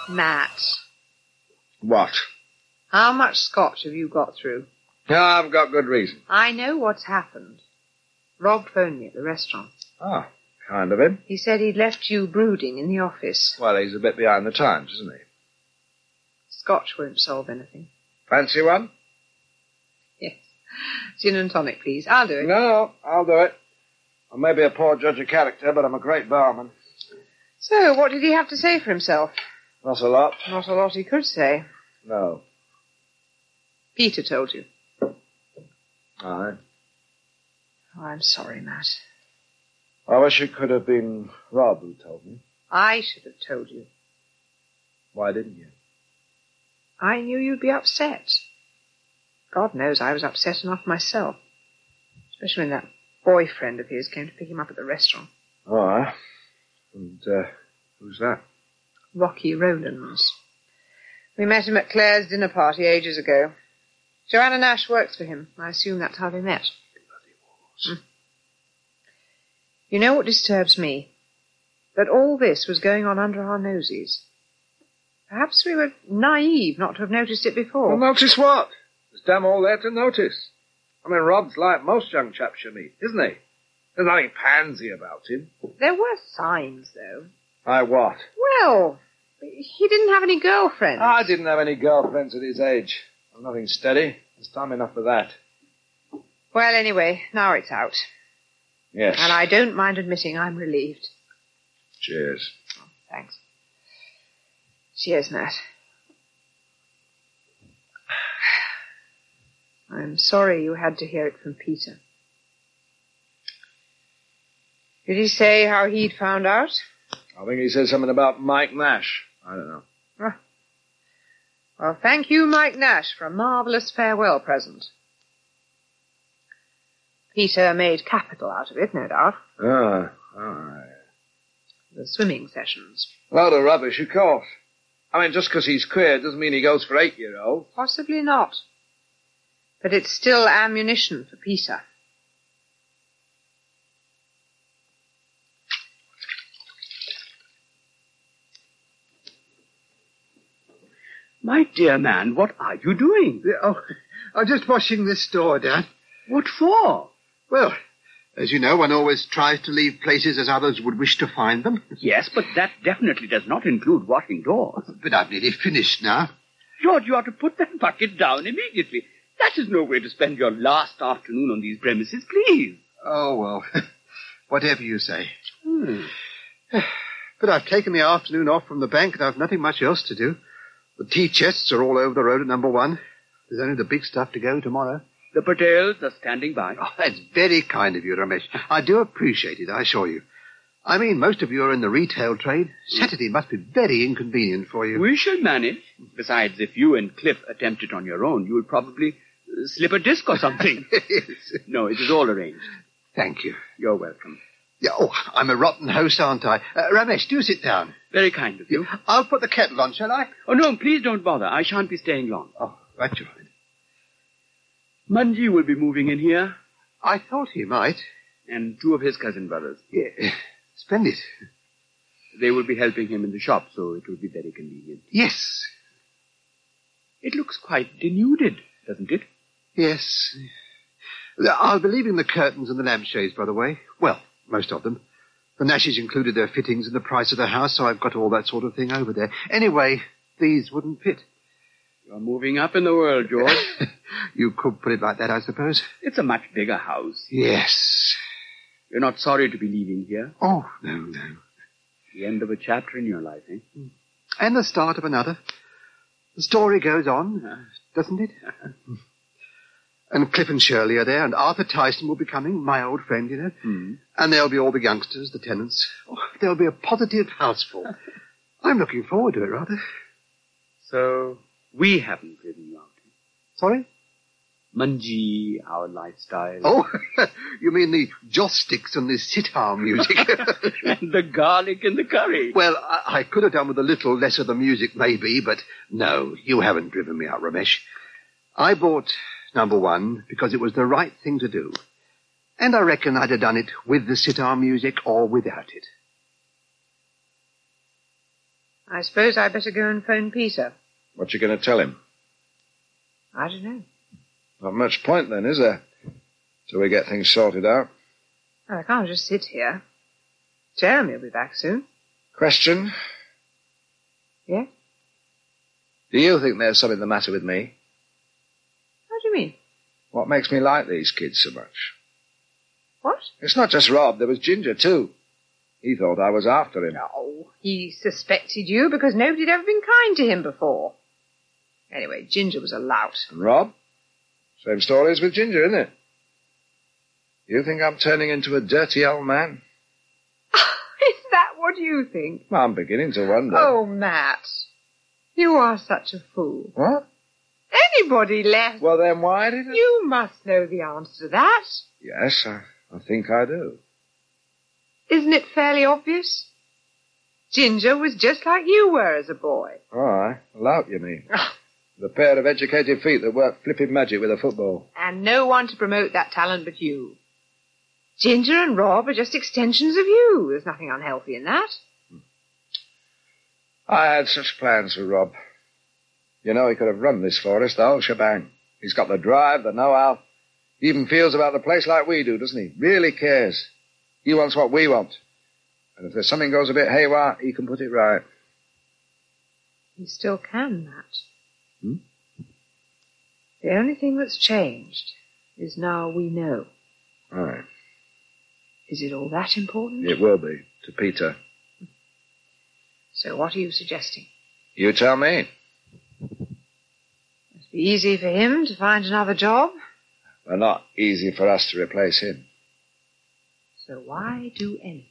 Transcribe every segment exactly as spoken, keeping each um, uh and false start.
Matt. What? How much scotch have you got through? Yeah, I've got good reason. I know what's happened. Rob phoned me at the restaurant. Ah, kind of him. He said he'd left you brooding in the office. Well, he's a bit behind the times, isn't he? Scotch won't solve anything. Fancy one? Yes. Gin and tonic, please. I'll do it. No, I'll do it. I may be a poor judge of character, but I'm a great barman. So, what did he have to say for himself? Not a lot. Not a lot he could say. No. Peter told you. Aye. Oh, I'm sorry, Matt. I wish it could have been Rob who told me. I should have told you. Why didn't you? I knew you'd be upset. God knows I was upset enough myself. Especially when that boyfriend of his came to pick him up at the restaurant. Oh, aye. And, uh, who's that? Rocky Rowlands. We met him at Claire's dinner party ages ago. Joanna Nash works for him. I assume that's how they met. Bloody mm. You know what disturbs me? That all this was going on under our noses. Perhaps we were naive not to have noticed it before. Well, notice what? There's damn all there to notice. I mean, Rob's like most young chaps you meet, isn't he? There's nothing pansy about him. There were signs, though. Aye, what? Well, he didn't have any girlfriends. I didn't have any girlfriends at his age. I'm nothing steady. There's time enough for that. Well, anyway, now it's out. Yes. And I don't mind admitting I'm relieved. Cheers. Oh, thanks. Cheers, Nat. I'm sorry you had to hear it from Peter. Did he say how he'd found out? I think he said something about Mike Nash. I don't know. Oh. Well, thank you, Mike Nash, for a marvellous farewell present. Peter made capital out of it, no doubt. Ah, aye. The swimming sessions. Load of rubbish, of course. I mean, just because he's queer doesn't mean he goes for eight-year-olds. Possibly not. But it's still ammunition for Peter. My dear man, what are you doing? Oh, I'm just washing this door, Dad. What for? Well, as you know, one always tries to leave places as others would wish to find them. Yes, but that definitely does not include washing doors. But I've nearly finished now. George, you ought to put that bucket down immediately. That is no way to spend your last afternoon on these premises, please. Oh, well, whatever you say. Hmm. But I've taken the afternoon off from the bank and I've nothing much else to do. The tea chests are all over the road at number one. There's only the big stuff to go tomorrow. The Patels are standing by. Oh, that's very kind of you, Ramesh. I do appreciate it, I assure you. I mean, most of you are in the retail trade. Saturday must be very inconvenient for you. We shall manage. Besides, if you and Cliff attempt it on your own, you would probably uh, slip a disc or something. Yes. No, it is all arranged. Thank you. You're welcome. Yeah, oh, I'm a rotten host, aren't I? Uh, Ramesh, do sit down. Very kind of you. Yeah, I'll put the kettle on, shall I? Oh, no, please don't bother. I shan't be staying long. Oh, right you are. Munji will be moving in here. I thought he might. And two of his cousin brothers. Yeah, splendid. They will be helping him in the shop, so it will be very convenient. Yes. It looks quite denuded, doesn't it? Yes. I'll be leaving the curtains and the lampshades, by the way. Well, most of them. The Nashes included their fittings in the price of the house, so I've got all that sort of thing over there. Anyway, these wouldn't fit. You're moving up in the world, George. You could put it like that, I suppose. It's a much bigger house. Yes. You're not sorry to be leaving here? Oh, no, no. The end of a chapter in your life, eh? And the start of another. The story goes on, uh, doesn't it? And Cliff and Shirley are there, and Arthur Tyson will be coming, my old friend, you know. Mm. And there'll be all the youngsters, the tenants. Oh, there'll be a positive houseful. I'm looking forward to it, rather. So, we haven't driven you out. Sorry? Munji, our lifestyle. Oh, you mean the joss sticks and the sitar music? And the garlic and the curry. Well, I, I could have done with a little less of the music, maybe, but no, you haven't driven me out, Ramesh. I bought number one because it was the right thing to do. And I reckon I'd have done it with the sitar music or without it. I suppose I'd better go and phone Peter. What you going to tell him? I don't know. Not much point then, is there? Till we get things sorted out. Well, I can't just sit here. Jeremy will be back soon. Question? Yeah? Do you think there's something the matter with me? What do you mean? What makes me like these kids so much? What? It's not just Rob. There was Ginger, too. He thought I was after him. No, he suspected you because nobody had ever been kind to him before. Anyway, Ginger was a lout. And Rob? Same story as with Ginger, isn't it? You think I'm turning into a dirty old man? Is that what you think? Well, I'm beginning to wonder. Oh, Matt. You are such a fool. What? Anybody left? Well, then why did it... You must know the answer to that. Yes, I, I think I do. Isn't it fairly obvious? Ginger was just like you were as a boy. All right. A lout, you mean? The pair of educated feet that work flipping magic with a football. And no one to promote that talent but you. Ginger and Rob are just extensions of you. There's nothing unhealthy in that. I had such plans for Rob. You know, he could have run this for us, the whole shebang. He's got the drive, the know-how. He even feels about the place like we do, doesn't he? Really cares. He wants what we want. And if there's something goes a bit haywire, he can put it right. You still can, Matt. Hmm? The only thing that's changed is now we know. All right. Is it all that important? It will be, to Peter. So what are you suggesting? You tell me. It'd be easy for him to find another job. But not easy for us to replace him. So why do anything?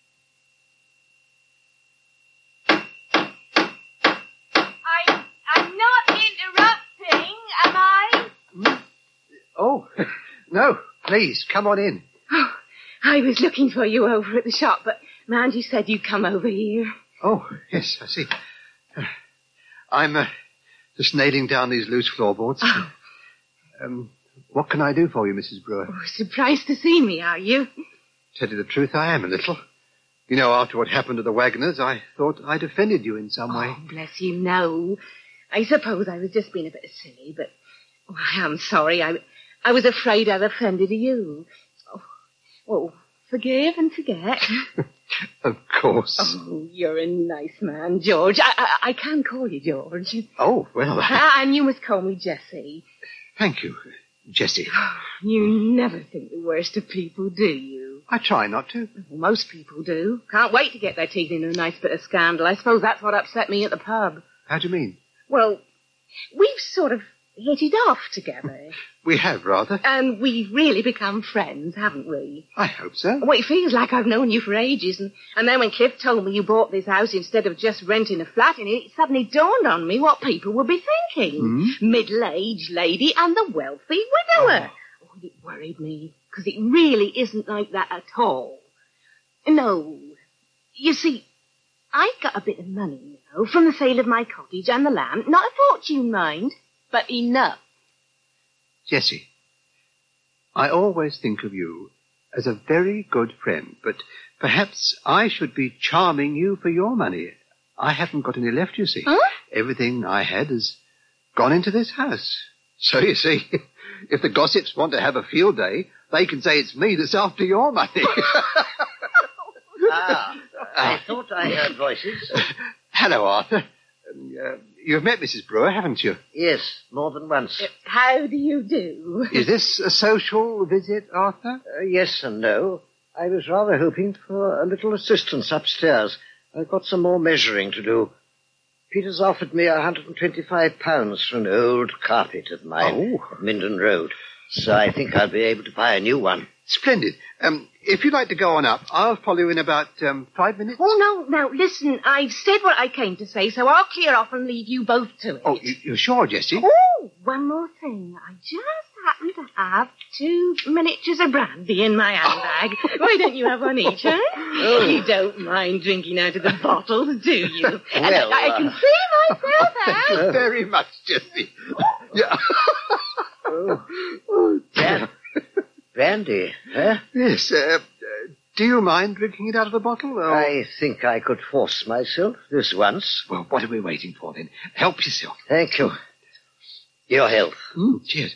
I, I'm not interrupting, am I? Oh, no, please, come on in. Oh, I was looking for you over at the shop, but Mandy said you'd come over here. Oh, yes, I see. Uh, I'm uh, just nailing down these loose floorboards. Oh. Um, what can I do for you, Missus Brewer? Oh, surprised to see me, are you? Tell you the truth, I am a little. You know, after what happened to the Wagners, I thought I'd offended you in some way. Oh, bless you, no. I suppose I was just being a bit silly, but oh, I am sorry. I, I was afraid I'd offended you. Oh, well, forgive and forget. Of course. Oh, you're a nice man, George. I, I, I can call you George. Oh, well. Ah, and you must call me Jessie. Thank you, Jessie. You never think the worst of people, do you? I try not to. Well, most people do. Can't wait to get their teeth into a nice bit of scandal. I suppose that's what upset me at the pub. How do you mean? Well, we've sort of hit it off together. We have, rather. And we've really become friends, haven't we? I hope so. Well, it feels like I've known you for ages, and, and then when Cliff told me you bought this house instead of just renting a flat in it, it suddenly dawned on me what people would be thinking. Hmm? Middle-aged lady and the wealthy widower. Oh, oh it worried me, because it really isn't like that at all. No. You see, I got a bit of money, you know, from the sale of my cottage and the land. Not a fortune, mind, but enough. Jessie, I always think of you as a very good friend, but perhaps I should be charming you for your money. I haven't got any left, you see. Huh? Everything I had has gone into this house. So, you see, if the gossips want to have a field day, they can say it's me that's after your money. Ah, I thought I heard voices. Hello, Arthur. Um, uh, you've met Missus Brewer, haven't you? Yes, more than once. How do you do? Is this a social visit, Arthur? Uh, yes and no. I was rather hoping for a little assistance upstairs. I've got some more measuring to do. Peter's offered me one hundred twenty-five pounds for an old carpet of mine Oh. at Minden Road, so I think I'll be able to buy a new one. Splendid. Um, if you'd like to go on up, I'll follow you in about um, five minutes. Oh, no, no, listen, I've said what I came to say, so I'll clear off and leave you both to it. Oh, you, you're sure, Jessie? Oh, one more thing. I just happen to have two miniatures of brandy in my handbag. Why don't you have one each, huh? Oh. You don't mind drinking out of the bottles, do you? And Well, I, I can uh, see myself Thank you out. very much, Jessie. Yeah. Oh, Bran- brandy, huh? Yes, uh, uh, Do you mind drinking it out of the bottle? Or... I think I could force myself this once. Well, what are we waiting for, then? Help yourself. Thank you. Your health. Mm, cheers.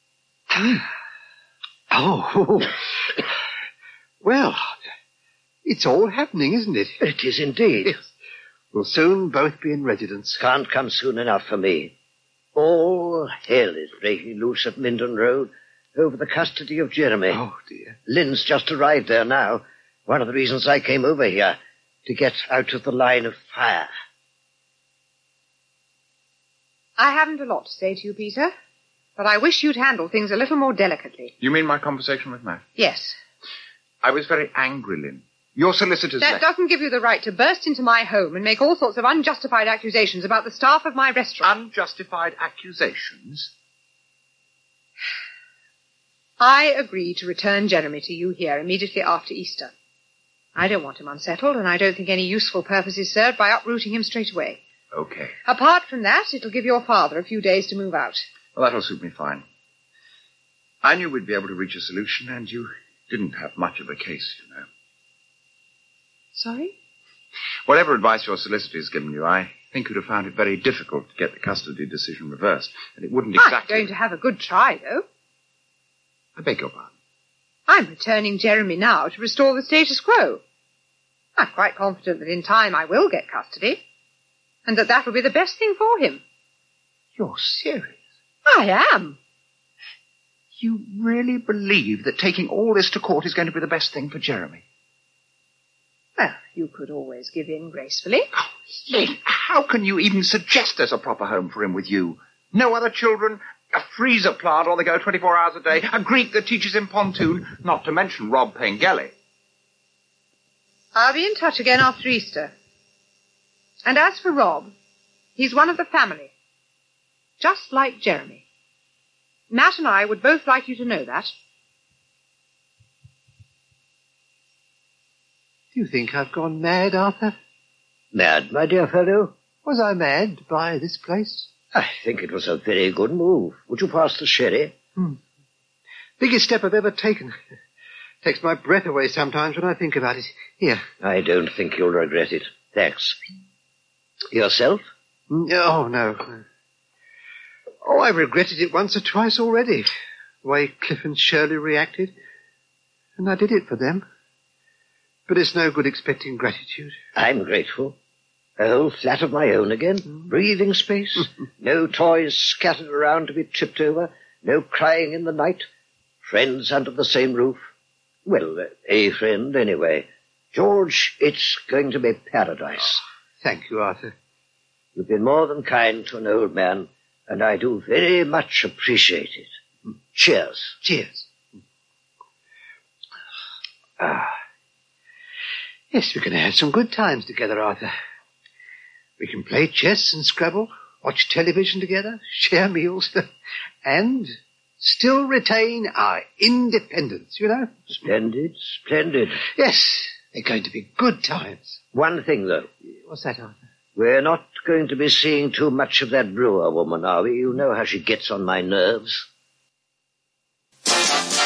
Oh. Well, it's all happening, isn't it? It is indeed. Yes. We'll soon both be in residence. Can't come soon enough for me. All hell is breaking loose at Minden Road over the custody of Jeremy. Oh, dear. Lynn's just arrived there now. One of the reasons I came over here, to get out of the line of fire. I haven't a lot to say to you, Peter, but I wish you'd handle things a little more delicately. You mean my conversation with Matt? Yes. I was very angry, Lynn. Your solicitors... That left. doesn't give you the right to burst into my home and make all sorts of unjustified accusations about the staff of my restaurant. Unjustified accusations? I agree to return Jeremy to you here immediately after Easter. I don't want him unsettled, and I don't think any useful purpose is served by uprooting him straight away. Okay. Apart from that, it'll give your father a few days to move out. Well, that'll suit me fine. I knew we'd be able to reach a solution, and you didn't have much of a case, you know. Sorry? Whatever advice your solicitor has given you, I think you'd have found it very difficult to get the custody decision reversed, and it wouldn't exactly... I'm going to have a good try, though. I beg your pardon. I'm returning Jeremy now to restore the status quo. I'm quite confident that in time I will get custody, and that that will be the best thing for him. You're serious? I am. You really believe that taking all this to court is going to be the best thing for Jeremy? Well, you could always give in gracefully. Oh, Lynn, how can you even suggest there's a proper home for him with you? No other children, a freezer plant on the go twenty-four hours a day, a Greek that teaches him pontoon, not to mention Rob Pengelly. I'll be in touch again after Easter. And as for Rob, he's one of the family. Just like Jeremy. Matt and I would both like you to know that. Do you think I've gone mad, Arthur? Mad, my dear fellow? Was I mad to buy this place? I think it was a very good move. Would you pass the sherry? Hmm. Biggest step I've ever taken. Takes my breath away sometimes when I think about it. Here. I don't think you'll regret it. Thanks. Yourself? Oh, no. Oh, I've regretted it once or twice already. The way Cliff and Shirley reacted. And I did it for them. But it's no good expecting gratitude. I'm grateful. A whole flat of my own again. Mm. Breathing space. No toys scattered around to be tripped over. No crying in the night. Friends under the same roof. Well, uh, a friend anyway. George, it's going to be paradise. Thank you, Arthur. You've been more than kind to an old man, and I do very much appreciate it. Mm. Cheers. Cheers. Ah. Yes, we're going to have some good times together, Arthur. We can play chess and Scrabble, watch television together, share meals, and still retain our independence, you know? Splendid, splendid. Yes, they're going to be good times. One thing, though. What's that, Arthur? We're not going to be seeing too much of that Brewer woman, are we? You know how she gets on my nerves.